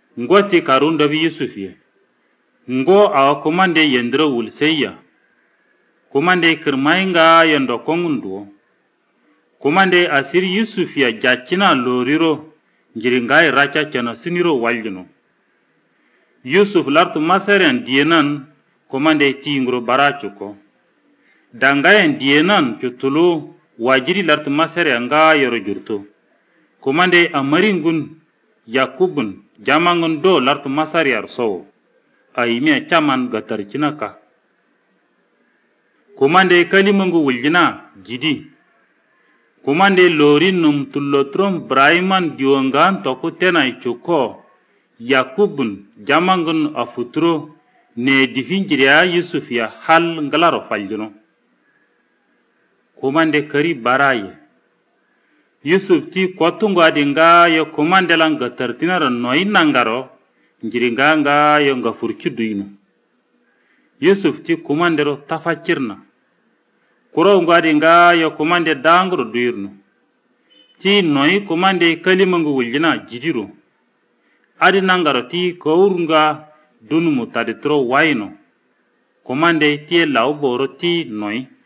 ngo ti karun dabi Yusuf ye ngo a komande yendro wulseya komande kirmainga yendo kongundo komande asir Yusuf ya jachina loriro ngiringai racha chano siniro waljino Yusuf lartu masaren dienan komande tingro barachuko dangayen dienan chutulu wajiri lartu masare anga yoro jurto komande amaringun yakubun jamangun do lartu masari arso aimia chaman gatar chinaka komande kalimangu wuljina jidi komande lorin num tullotrom braiman diwangan toku tena ichuko yakubun jamangun afutro ne difinjiriya Yusuf ya hal ngalaro faljino komande kari baraye Yusuf ti kotungo adinga yo komande lang gatartinaro noi nangaro njiringa nga yo nga furchuduino Yusuf ti komandero tafachirna kuro ngo adinga yo komande dangro duirno ti noi komande kalimangu wuljina jidiro adi nangaro ti kourunga dunumu taditro waino komande ti lauboro ti noi